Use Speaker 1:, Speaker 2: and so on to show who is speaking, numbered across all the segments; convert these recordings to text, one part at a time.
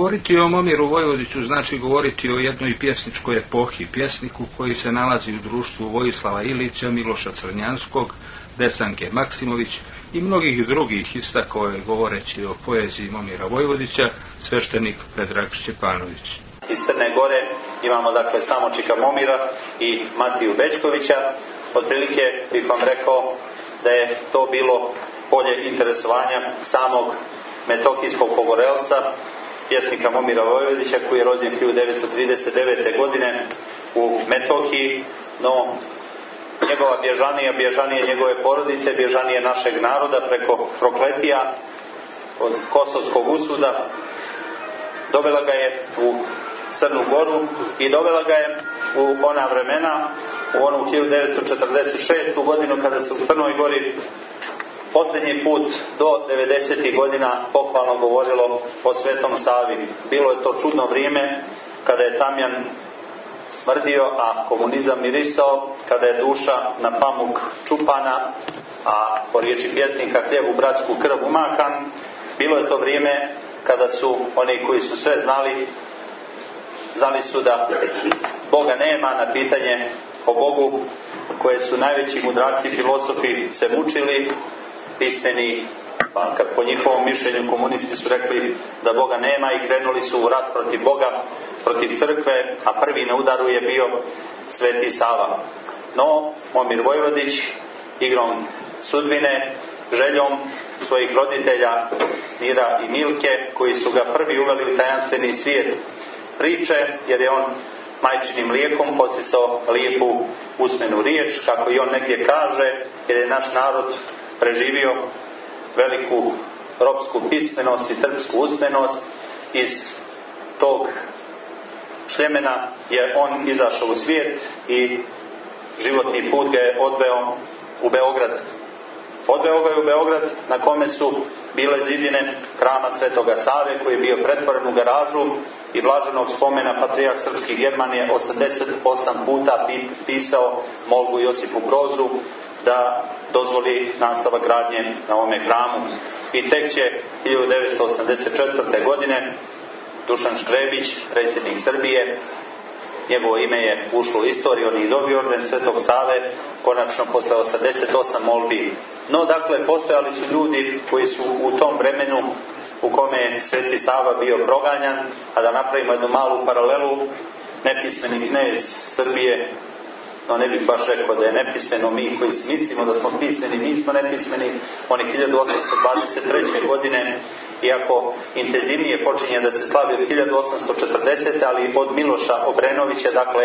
Speaker 1: Govoriti o Momiru Vojvodiću znači govoriti o jednoj pjesničkoj epohi, pjesniku koji se nalazi u društvu Vojislava Ilića, Miloša Crnjanskog, Desanke Maksimović i mnogih drugih. Istakao je govoreći o poeziji Momira Vojvodića sveštenik Predrag Šćepanović.
Speaker 2: Iz Crne Gore imamo dakle Samočika Momira i Matiju Bećkovića. Otprilike bih vam rekao da je to bilo polje interesovanja samog Metohijskog pogorelca, pjesnika Momira Vojvodića, koji je rođen 1939. godine u Metohiji, no njegova bježanije njegove porodice, bježanije našeg naroda preko prokletija od Kosovskog usuda, dovela ga je u Crnu Goru i dovela ga je u ona vremena, u onu 1946. godinu, kada se u Crnoj Gori posljednji put do 90. godina pohvalno govorilo o Svetom Savi. Bilo je to čudno vrijeme kada je tamjan smrdio, a komunizam mirisao, kada je duša na pamuk čupana, a po riječi pjesnika hljeb u bratsku krv umakan. Bilo je to vrijeme kada su oni koji su sve znali su da Boga nema. Na pitanje o Bogu, koje su najveći mudraci filozofi se mučili, pismeni, pa kad po njihovom mišljenju komunisti su rekli da Boga nema i krenuli su u rat protiv Boga, protiv crkve, a prvi na udaru je bio Sveti Sava. No, Momir Vojvodić, igrom sudbine, željom svojih roditelja Mira i Milke, koji su ga prvi uveli u tajanstveni svijet priče, jer je on majčinim mlijekom posisao lijepu usmenu riječ, kako i on negdje kaže, jer je naš narod preživio veliku ropsku pismenost i trpsku usmenost. Iz tog šljemena je on izašao u svijet i životni put ga je odveo u Beograd. Odveo ga je u Beograd, na kome su bile zidine hrama Svetoga Save, koji je bio pretvoren u garažu, i blaženog spomena patrijarh srpski German je 88 puta pisao molbu Josipu Brozu da dozvoli nastavak gradnje na ovome hramu. I tek će 1984. godine Dušan Škrebić, predsjednik Srbije, njegovo ime je ušlo u istoriju, on je dobio orden Svetog Save, konačno posle 88 molbi. No, dakle, postojali su ljudi koji su u tom vremenu u kome je Sveti Sava bio proganjan, a da napravimo jednu malu paralelu, nepismeni knez Srbije, no ne bih baš rekao da je nepismeno, mi koji mislimo da smo pismeni, nismo nepismeni. On je 1823. godine, iako intenzivnije počinje da se slavi od 1840. ali od Miloša Obrenovića, dakle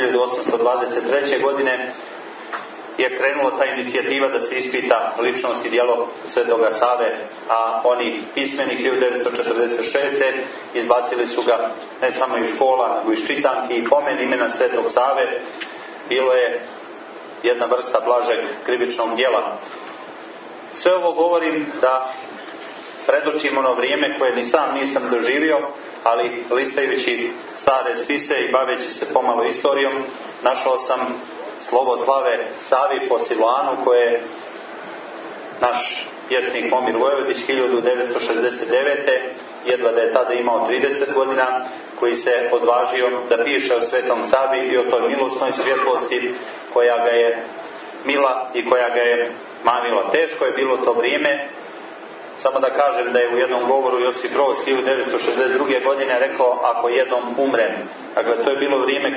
Speaker 2: 1823. godine, je krenula ta inicijativa da se ispita ličnost i djelo Svetoga Save, a oni pismeni 1946. izbacili su ga ne samo iz škola, nego iz čitanki, i pomen imena Svetog Save bilo je jedna vrsta blažeg krivičnog djela. Sve ovo govorim da predočim ono vrijeme koje ni sam nisam doživio, ali listajući stare spise i baveći se pomalo istorijom, našao sam slovo slave Savi po Silvanu, koje je naš pjesnik Momir Vojvodić 1969. jedva da je tada imao 30 godina, koji se odvažio da piše o Svetom Savi i o toj milosnoj svjetlosti koja ga je mila i koja ga je manila. Teško je bilo to vrijeme. Samo da kažem da je u jednom govoru Josip Broz 1962. godine rekao: ako jednom umrem. Dakle, to je bilo vrijeme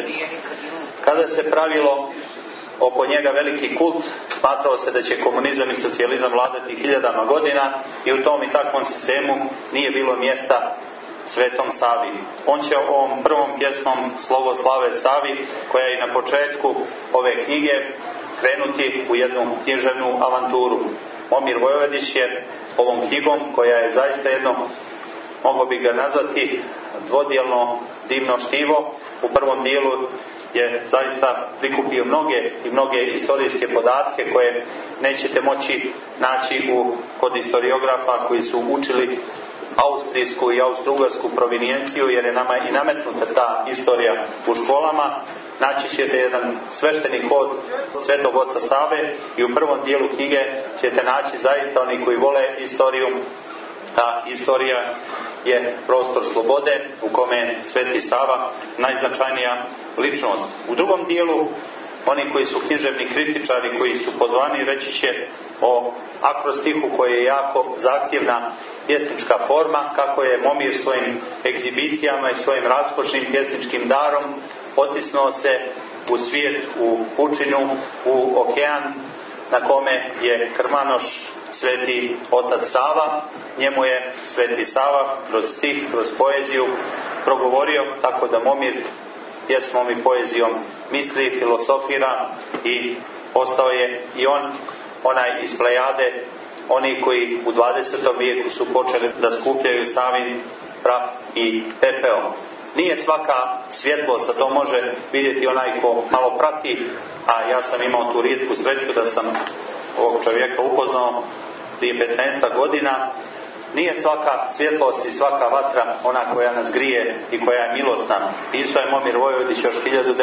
Speaker 2: kada se pravilo oko njega veliki kult. Smatrao se da će komunizam i socijalizam vladati hiljadama godina i u tom i takvom sistemu nije bilo mjesta Svetom Savi. On će ovom prvom pjesmom Slovo slave Savi, koja je na početku ove knjige, krenuti u jednu književnu avanturu. Momir Vojvodić je ovom knjigom, koja je zaista jedno, mogao bi ga nazvati, dvodjelno divno štivo. U prvom dijelu je zaista prikupio mnoge historijske podatke koje nećete moći naći kod historiografa koji su učili austrijsku i austrougarsku provinijenciju, jer je nama i nametnuta ta istorija u školama. Naći ćete jedan svešteni kod Svetog Oca Save i u prvom dijelu knjige ćete naći zaista oni koji vole istoriju. Ta istorija je prostor slobode u kome je Sveti Sava najznačajnija ličnost. U drugom dijelu, oni koji su književni kritičari, koji su pozvani, reći će o akrostihu koji je jako zahtjevna pjesnička forma, kako je Momir svojim egzibicijama i svojim raskošnim pjesničkim darom otisnuo se u svijet, u pučinu, u okean na kome je krmanoš Sveti Otac Sava. Njemu je Sveti Sava kroz stih, kroz poeziju progovorio, tako da Momir pjesmom i poezijom misli, filosofira i postao je i on onaj iz plejade, oni koji u 20. vijeku su počeli da skupljaju Savin prah i pepeo. Nije svaka svjetlost, a to može vidjeti onaj ko malo prati, a ja sam imao tu rijetku sreću da sam ovog čovjeka upoznao prije 15 godina. Nije svaka svjetlost i svaka vatra ona koja nas grije i koja je milosna. Pisao je Momir Vojvodić još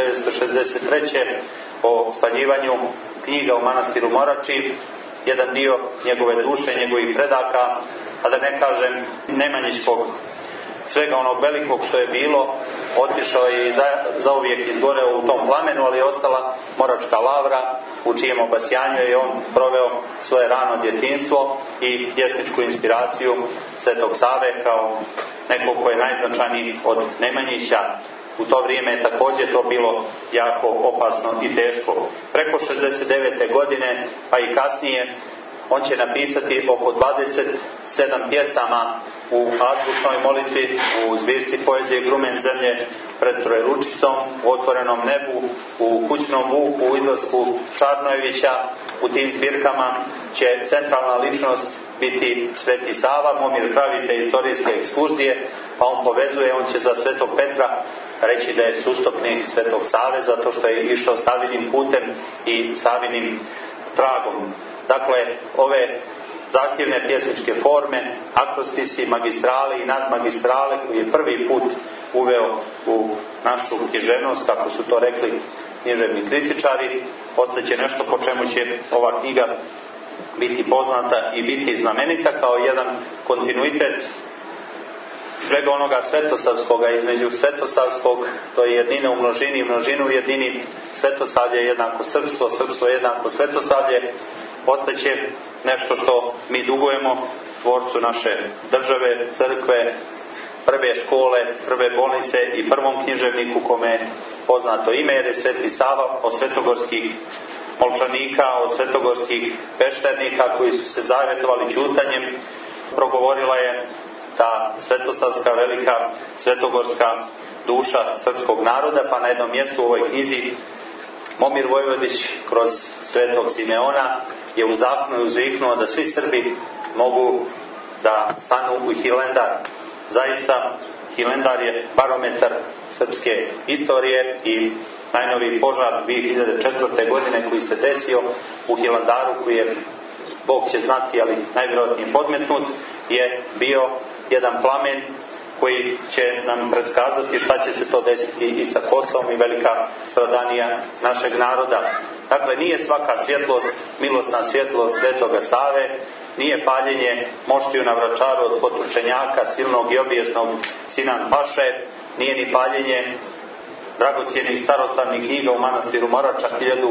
Speaker 2: 1963. o spaljivanju knjiga u manastiru Morači, jedan dio njegove duše, njegovih predaka, a da ne kažem Nemanjićkog, svega onog velikog što je bilo, otišao je i zauvijek izgoreo u tom plamenu, ali je ostala Moračka lavra, u čijem obasjanju je on proveo svoje rano djetinjstvo i pjesničku inspiraciju Svetog Save kao nekog ko je najznačajniji od Nemanjića. U to vrijeme je također to bilo jako opasno i teško. Preko 69. godine, pa i kasnije, on će napisati oko 27 pjesama u azbučnoj molitvi, u zbirci poezije Grumen zemlje pred Trojeručicom, u Otvorenom nebu, u Kućnom vuku, u izlasku Čarnojevića. U tim zbirkama će centralna ličnost biti Sveti Sava. Momir pravi te historijske ekskurzije, pa on povezuje, on će za Svetog Petra reći da je sustupnik Svetog Save, zato što je išao Savinim putem i Savinim tragom. Dakle, ove zahtjevne pjesničke forme, akrostisi, magistrale i nadmagistrale, koji je prvi put uveo u našu književnost, kako su to rekli književni kritičari, ostaće nešto po čemu će ova knjiga biti poznata i biti znamenita kao jedan kontinuitet svega onoga svetosavskoga. Između svetosavskog, to je jednina u množini, množinu u jednini, svetosavlje jednako srpstvo, srpstvo jednako svetosavlje, ostaće nešto što mi dugujemo tvorcu naše države, crkve, prve škole, prve bolnice i prvom književniku kome je poznato ime, jer je Sveti Sava od svetogorskih molčanika, od svetogorskih pešternika koji su se zavjetovali ćutanjem, progovorila je ta svetosavska velika svetogorska duša srpskog naroda, pa na jednom mjestu u ovoj knjizi Momir Vojvodić kroz Svetog Simeona je uzdahnuo i uzviknuo da svi Srbi mogu da stanu u Hilendar. Zaista, Hilendar je barometar srpske istorije i najnoviji požar 2004. godine koji se desio u Hilandaru, koji je, Bog će znati, ali najvjerojatnije podmetnut, je bio jedan plamen koji će nam predskazati šta će se to desiti i sa Kosovom i velika stradanija našeg naroda. Dakle, nije svaka svjetlost milosna svjetlost Svetoga Save, nije paljenje moštiju na Vračaru od potručenjaka silnog i obijesnog Sinan Paše, nije ni paljenje dragocjenih starostavnih knjiga u manastiru Morača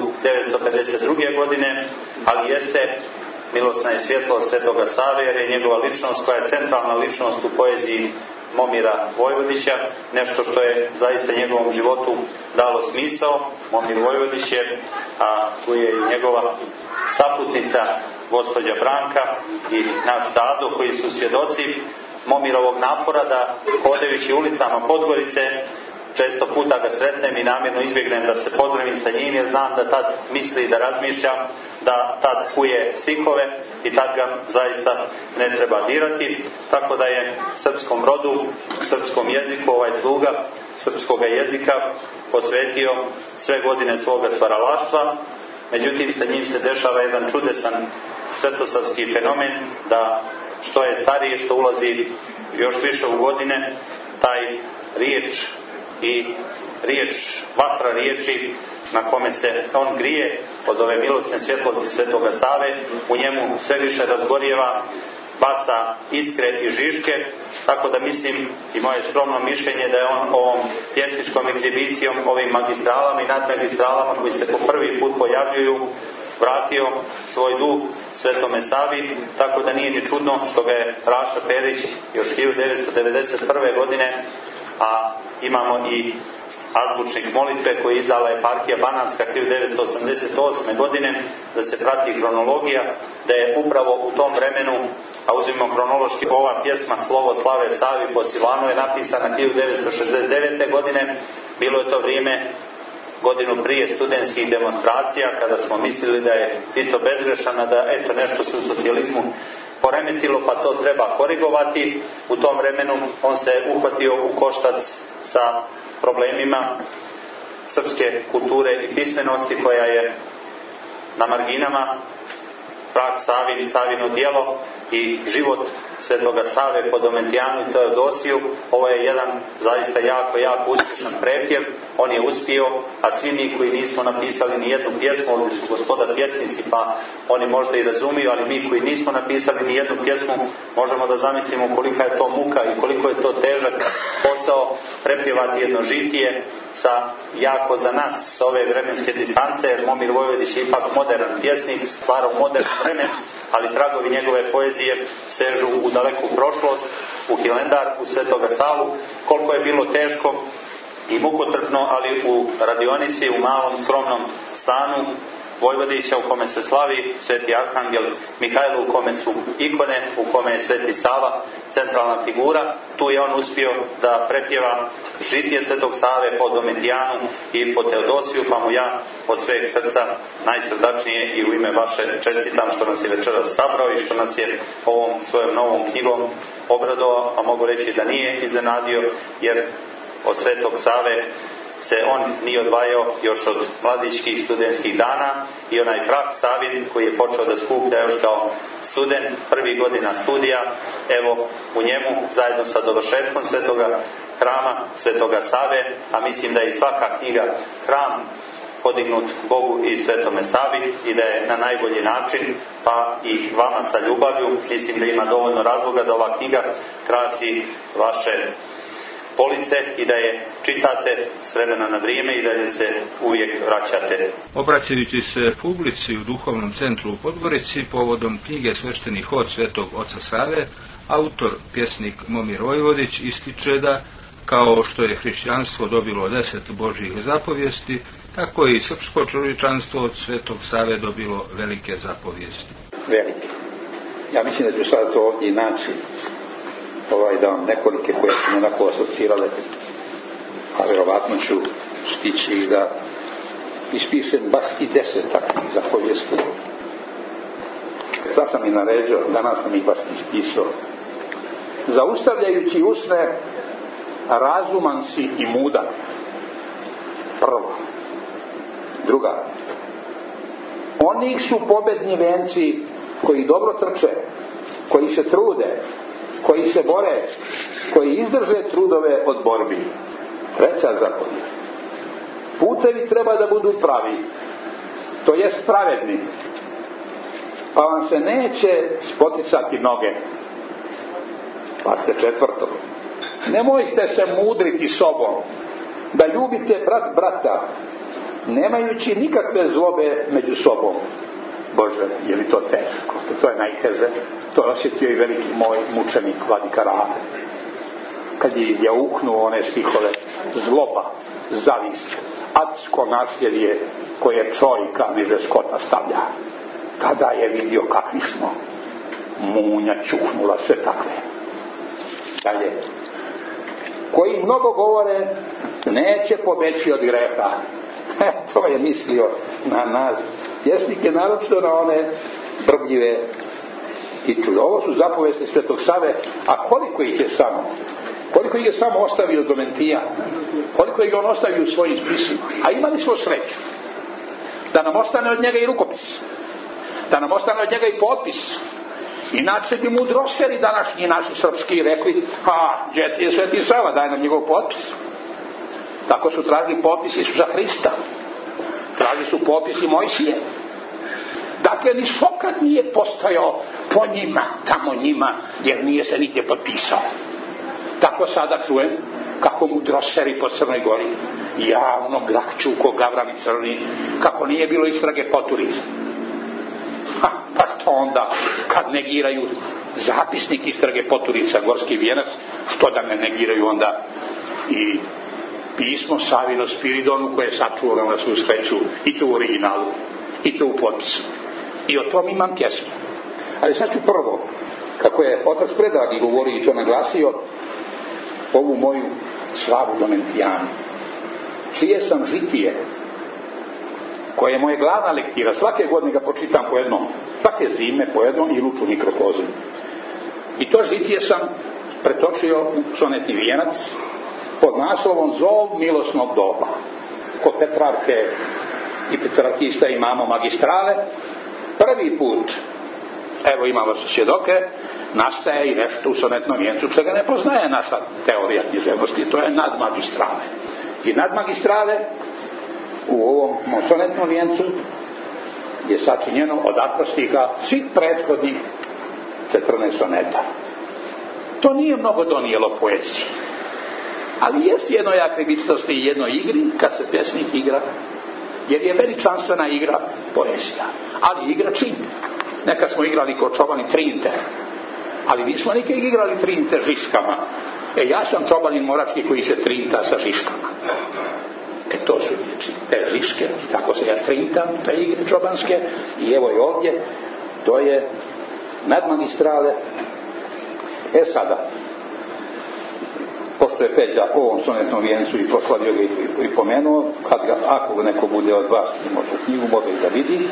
Speaker 2: 1952. godine, ali jeste milosna je svjetlost Svetoga Save, jer je njegova ličnost, koja je centralna ličnost u poeziji Momira Vojvodića, nešto što je zaista njegovom životu dalo smisao. Momir Vojvodić je, a tu je i njegova saputnica gospođa Branka i naš Dado, koji su svjedoci Momirovog napora da hodajući ulicama Podgorice često puta ga sretnem i namjerno izbjegnem da se pozdravim sa njim, jer znam da tad misli i da razmišlja, da tad kuje stihove i tad ga zaista ne treba dirati. Tako da je srpskom rodu, srpskom jeziku ovaj sluga srpskoga jezika posvetio sve godine svoga stvaralaštva. Međutim, sa njim se dešava jedan čudesan svetosavski fenomen, da što je stariji, što ulazi još više u godine, taj riječ i riječ, vatra riječi na kome se on grije od ove milosne svjetlosti Svetoga Save, u njemu sve više razgorijeva baca iskre i žiške, tako da mislim i moje skromno mišljenje da je on ovom pjesničkom egzibicijom, ovim magistralama i nadmagistralama koji se po prvi put pojavljuju, vratio svoj dug Svetome Savi, tako da nije ni čudno što ga je Raša Perić još 1991. godine, a imamo i azbučnik molitve koji izdala eparhija Banatska 1988. godine, da se prati hronologija, da je upravo u tom vremenu, a uzmimo hronološki, ova pjesma Slovo slave Savi po Silvanu je napisana 1969. godine, bilo je to vrijeme godinu prije studentskih demonstracija, kada smo mislili da je Tito bezgrešan, a da eto nešto se u socijalizmu poremetilo, pa to treba korigovati. U tom vremenu on se uhvatio u koštac sa problemima srpske kulture i pismenosti koja je na marginama. Prah Savin, Savino djelo i život Svetoga Save po Dometijanu i Teodosiju. Ovo je jedan zaista jako uspješan prepjev. On je uspio, a svi mi koji nismo napisali ni jednu pjesmu, ovdje su gospoda pjesnici, pa oni možda i razumiju, ali mi koji nismo napisali ni jednu pjesmu, možemo da zamislimo kolika je to muka i koliko je to težak posao prepjevati jedno žitije sa jako za nas sa ove vremenske distance, jer Momir Vojvodić je ipak modern pjesnik, stvara u modern vremen, ali tragovi njegove poezije sežu u daleku prošlost, u Hilendar, u Svetoga Savu. Koliko je bilo teško i mukotrpno, ali u radionici, u malom skromnom stanu Vojvodića u kome se slavi Sveti Arhangel Mihajlo, u kome su ikone, u kome je Sveti Sava centralna figura, tu je on uspio da prepjeva žitije Svetog Save po Dometijanu i po Teodosiju, pa mu ja od sveg srca najsrdačnije i u ime vaše čestitam što nas je večeras sabrao i što nas je ovom svojom novom knjigom obradovao, a mogu reći da nije iznenadio, jer od Svetog Save se on nije odvajao još od mladićkih studentskih dana i onaj prah Savin koji je počeo da skuplja još kao student prvih godina studija, evo u njemu zajedno sa dovršetkom Svetoga hrama Svetoga Save, a mislim da je i svaka knjiga hram podignut Bogu i Svetome Savi i da je na najbolji način, pa i vama sa ljubavlju, mislim da ima dovoljno razloga da ova knjiga krasi vaše police i da je čitate s vremena na vrijeme i da se uvijek vraćate.
Speaker 1: Obraćajući se publici u duhovnom centru u Podgorici povodom knjige Svešteni hod Svetog oca Save, autor, pjesnik Momir Vojvodić ističe da, kao što je hrišćanstvo dobilo 10 Božjih zapovijesti, tako i srpsko čovječanstvo od Svetog Save dobilo velike zapovijesti.
Speaker 3: Velike. Ja mislim da ću sad to ovdje naći da vam nekolike koje su me onako asocirale, a verovatno ću stići i da ispišem baš i 10 takvih zapovijesti. Sad sam i naređao, danas sam ih baš ispisao. Zaustavljajući usne, razuman si i mudan. Prvo. Druga. Oni su pobedni venci koji dobro trče, koji se trude, koji se bore, koji izdrže trudove od borbi. Treća zapovijest. Putevi treba da budu pravi, to jest pravedni, pa vam se neće spoticati noge. Pa ste četvrto. Nemojte se mudriti sobom, da ljubite brat brata, nemajući nikakve zlobe među sobom. Bože, je li to teško? To je najteže. To osjetio i veliki moj mučenik Vladika Rade. Kad je jauknuo one stihove: zloba, zavist, adsko nasljedje koje čovjeka niže skota stavlja. Tada je vidio kakvi smo. Munja čuhnula, sve takve. Dalje. Koji mnogo govore, neće pobeći od greha. To je mislio na nas pjesnike, naročito na one brbljive i čuju. Ovo su zapovesti Svetog Save, a koliko ih je samo? Koliko ih je samo ostavio Dometija? Koliko ih on ostavio u svojim spisima? A imali smo sreću da nam ostane od njega i rukopis, da nam ostane od njega i potpis. Inače bi mudrošeri današnji naši srpski rekli: gdje ti je Sveti Sava, daj nam njegov potpis. Tako su tražili potpis Isusa Hrista, tražili su potpis i Mojsije. Dakle, ni Sokrat nije postojao po njima, tamo njima, jer nije se nigdje potpisao. Tako sada čujem kako mu droseri po Crnoj Gori javno grakću ko gavrani crni, kako nije bilo istrage Poturica. Pa što onda, kad negiraju zapisnik istrage Poturica, Gorski vijenac, što da ne negiraju onda i pismo Savino Spiridonu koje je sačuvano na svu sreću, i to u originalu, i to u potpisu. I o tom imam pjesmu. Ali sad ću prvo, kako je otac Predragi govori i to naglasio, ovu moju slavu Domentijanu, čije sam žitije, koje je moje glavna lektira, svake godine ga pročitam po jednom, svake zime po jednom i luču mikrokozom. I to žitije sam pretočio u sonetni vijenac pod naslovom Zov milosnog doba. Kod Petrarke i Petrarkista imamo magistrale. Prvi put, evo imamo svjedoke, nastaje i nešto u sonetnom vijencu čega ne poznaje naša teorija književnosti, to je nadmagistrale. I nadmagistrale u ovom sonetnom vijencu je sačinjeno od akrostiha svih prethodnih 14 soneta. To nije mnogo donijelo poeziji, ali jest jednoj akribičnosti i jednoj igri kad se pjesnik igra, jer je veličanstvena igra poezija, ali igra čim. Nekad smo igrali ko čobani trinte, ali nismo nikad igrali trinte žiškama. Ja sam čobanin morački koji se trinta sa žiškama. To su te žiške, tako se ja trintam, te igre čobanske, i evo i ovdje, to je nadmagistrale. Sada, pošto je Peđa po ovom sonetnom vijencu i proslavio ga i pomenuo, kad ga, ako neko bude od vas ima tu knjigu, može i da vidi.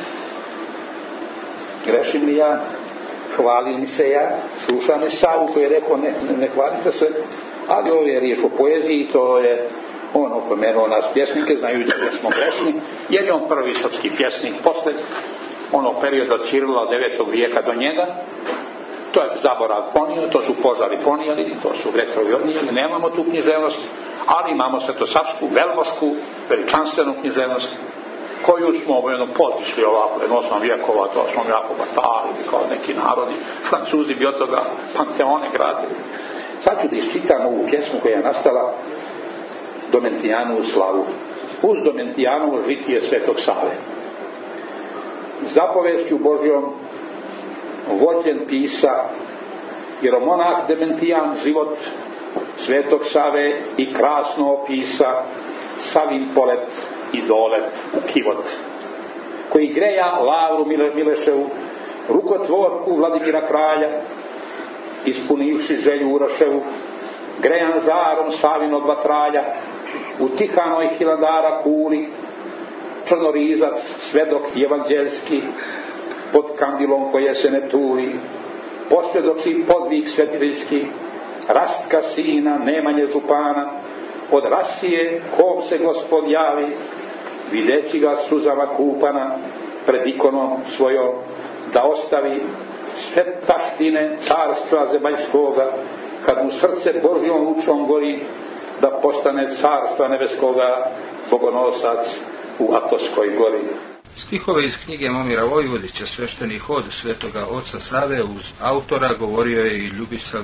Speaker 3: Grešim li ja? Hvalim li se ja? Slušam li Savu koji je rekao ne hvalite se, ali ovo je riječ o poeziji, to je on opomenuo nas pjesnike, znajući da smo grešni, jer je on prvi srpski pjesnik posle onog perioda od Ćirila od 9. vijeka do njega. To je zaborav ponio, to su požari ponijeli, to su vetrovi odnijeli, nemamo tu književnost, ali imamo svetosavsku, velmošku, veličanstvenu književnost, koju smo potišli ovako, 8. vijekova, to smo jako batalili kao neki narodi, Francuzi bi od toga panteone gradili. Sad ću da iščitam ovu pjesmu koja je nastala Domentijanu slavu. Uz Domentijanovo žitije Svetog Save. Zapovešću Božjom vođen pisa jeromonah Dementijan život Svetog Save i krasno opisa Savin polet i dolet u kivot, koji greja Lavru Mileševu, rukotvorku Vladimira kralja, ispunivši želju Uroševu, grejan žarom Savinog vatralja, u Tihanoj Hilandara kuli, Črnorizac, svedok evanđelski, pod kandilom koje se ne tuli, posvjedoči podvig svetiteljski, Rastka sina, Nemanje župana, od Rasije kom se Gospod javi, videći ga suzama kupana, pred ikonom svojom, da ostavi sve taštine carstva zemaljskoga, kad mu srce Božjom lučom gori, da postane carstva nebeskoga bogonosac u Atoskoj gori.
Speaker 1: Stihove iz knjige Momira Vojvodića, Svešteni hod Svetoga oca Save, uz autora govorio je i Ljubislav